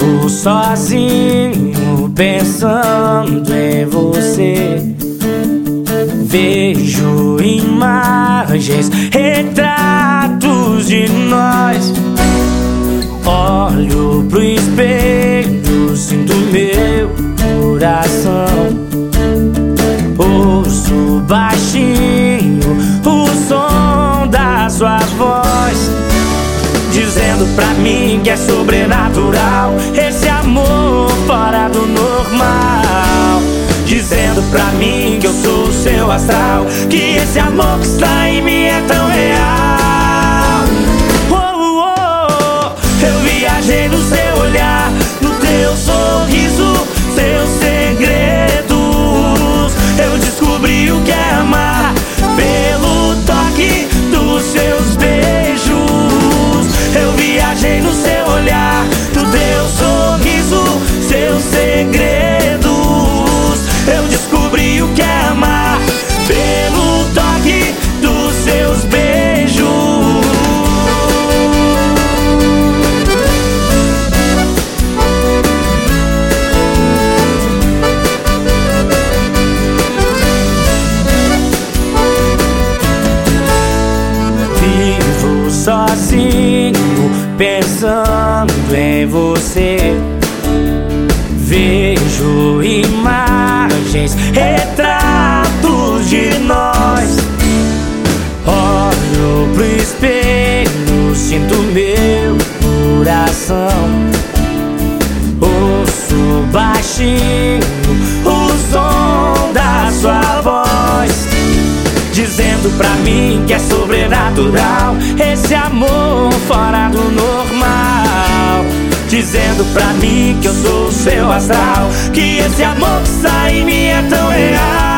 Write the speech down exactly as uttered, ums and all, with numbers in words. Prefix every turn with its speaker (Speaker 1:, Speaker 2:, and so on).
Speaker 1: Vivo sozinho pensando em você. Vejo imagens, retratos de nós. Olho pro espelho, sinto meu coração. Ouço baixinho o som da sua voz, dizendo pra mim que é sobrenatural esse amor fora do normal. Dizendo pra mim que eu sou o seu astral, que esse amor que está em mim é tão real. Oh, oh, oh. Eu viajei no seu olhar, no teu sorriso, seus segredos. Eu descobri o que é amar pelo toque dos seus beijos. Eu viajei no seu olhar, no teu sorriso, seus segredos. Eu descobri o que é amar pelo toque dos seus beijos. Vivo sozinho pensando em você. Vejo imagens, retratos de nós. Olho pro espelho, sinto meu coração. Ouço baixinho o som da sua voz, dizendo pra mim que é sobrenatural esse amor fora do normal. Dizendo pra mim que eu sou o seu astral, que esse amor que sai em mim é tão real.